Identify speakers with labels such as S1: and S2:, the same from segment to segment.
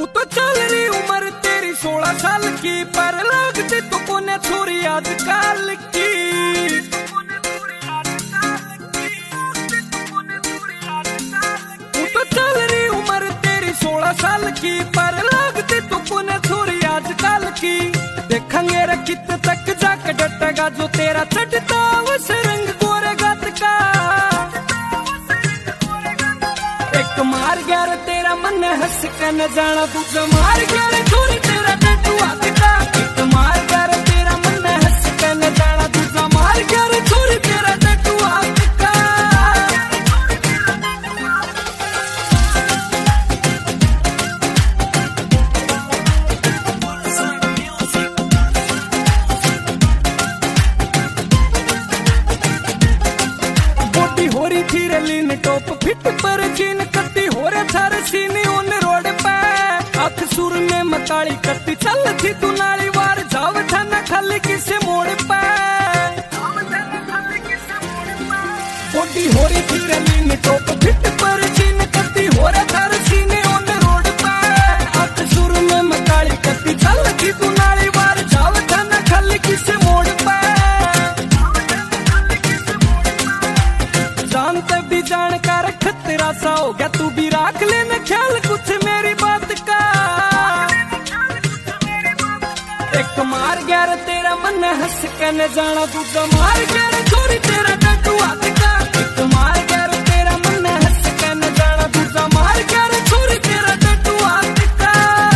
S1: तू तो चल रही उम्र तेरी 16 साल की, पर लगती तो कोने छोरी आजकल की। तू तो चल रही उम्र तेरी 16 साल की, पर लगती तो कोने छोरी आजकल की। देखेंगे रे कित तक जाके डटेगा जो तेरा चढ़ता उस रंग गोरे गात का। एक मार गया रे तेरा मन हंस के न जाना तू मार गया रे छोरी तेरा टैटू हाथ का। एक मार गया रे तेरा मन हंस के न जाना तू मार गया रे छोरी तेरा टैटू हाथ का। बोटी हो रही थी रलीन टॉप फिट पर चीन कत्ती हो रहे थारे सीनी उन रोड पे। आख सुर में मकाली कत्ती चल थी तू नाली वार जाव था न खाली किसे मोड़ पे। बोटी हो रही थी रलीन टॉप फिट पर चीन कत्ती हो रहे थारे सीनी उन रोड पे। आख सुर में मकाली कत्ती चल थी तू नाली वार जाव था न खाली किसे मोड़ पे। जानते भी जानकार खतरा सा हो गया तू भी राख लेना ख्याल कुछ मेरी बात का। एक मार गया रे तेरा मन हंस के न जाना तू मार गया रे छोरी तेरा टैटू हाथ का। एक मार गया रे तेरा मन हंस के न जाना तू मार गया रे छोरी तेरा टैटू हाथ का।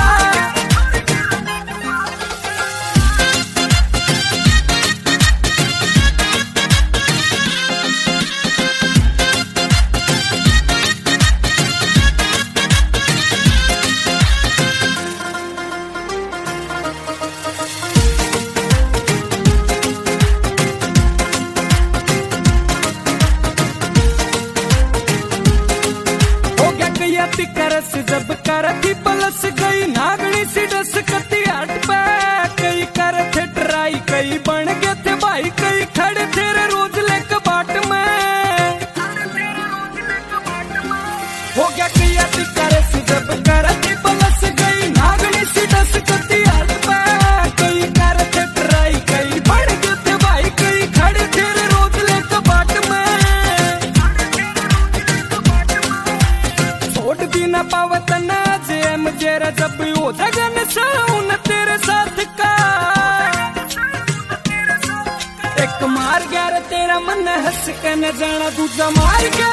S1: करस जब करती पलस गई नागनी सी डस कती हट पे। कई कर थे ट्राई कई बन गए थे भाई कई खड़े थे रे रोज लेक बाट में। हो गया किया ती करस जब करती पलस गई नागनी सी डस कती हट पे। कई कर थे ट्राई कई बन गए थे भाई कई खड़े थे रे रोज लेक बाट में। छोड़ भी न पावत न जे मुझे जब हो जगन साउन तेरे साथ का। एक मार गया रे तेरा मन हंस के न जाना दूजा मार गया